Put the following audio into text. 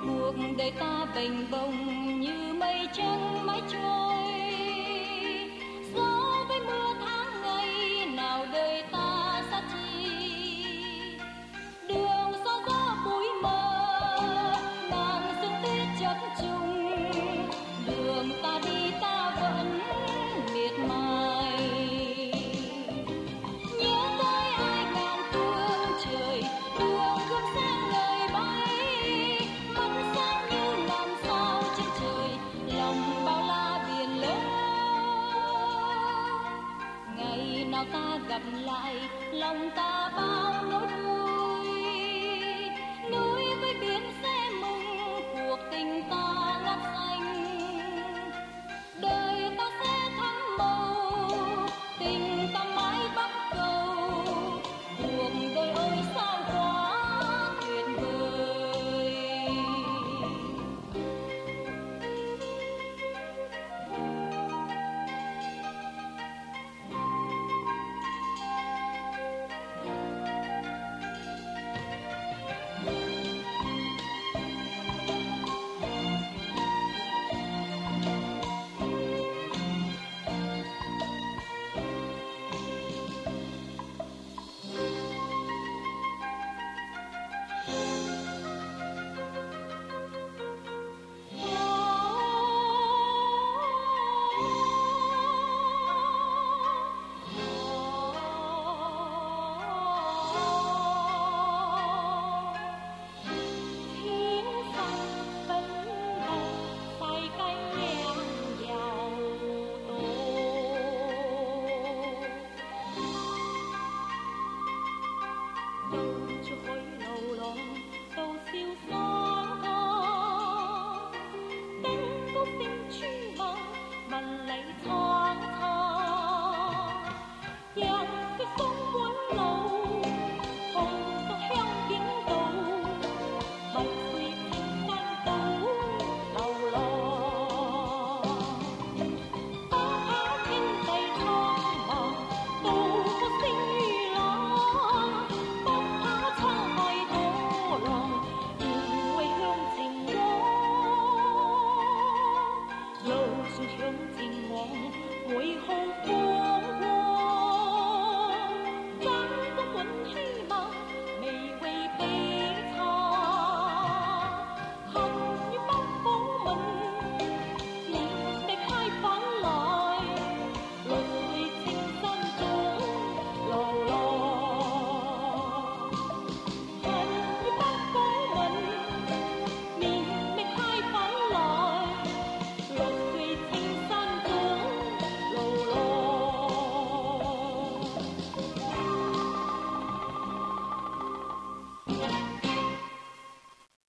cuộc đời ta bềnh bồng như mây trắng mãi trôi, gió với mưa tháng ngày nào đời ta xa chi. Đường xa gió bụi mờ màn sương tuyết chập trùng, đường ta đi ta vẫn miệt mài. Nhớ tới ai ngàn phương trời, đường gươm sáng ngời bay, mắt sáng như ngàn sao trên trời, lòng bao la biển lớn. Ngày nào ta gặp lại, lòng ta bao